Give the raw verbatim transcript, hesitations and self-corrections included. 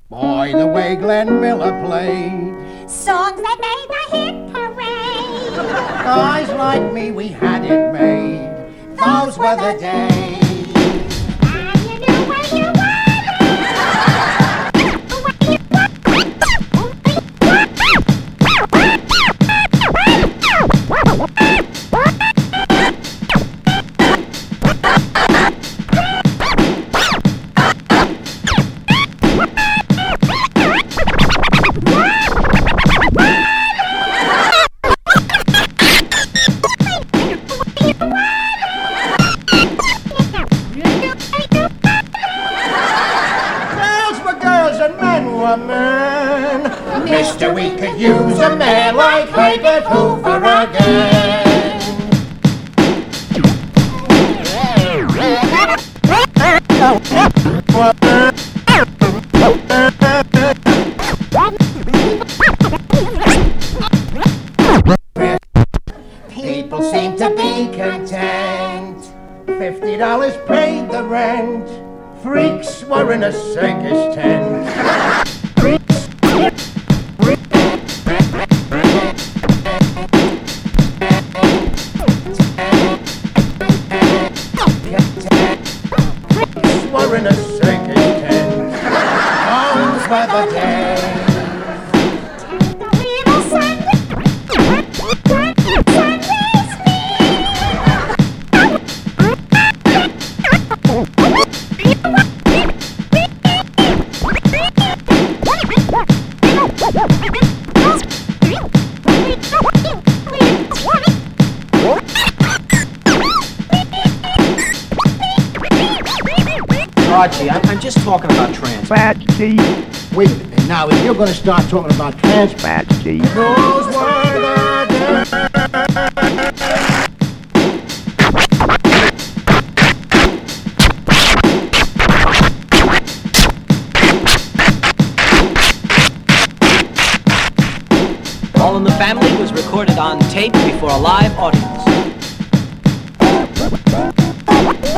Boy, the way Glenn Miller played. Songs that made the hit parade. Guys like me, we had it made. Those were the days. And you knew where you were. Man. Mister, we could use a man like Herbert Hoover again. People seem to be content. Fifty dollars paid the rent. Freaks were in a circus tent. We're in a circus tent. Those were the days. Archie, I'm, I'm just talking about trans. Fat G. Wait a minute. Now, if you're going to start talking about trans Fat G. those were the days. All in the Family was recorded on tape before a live audience.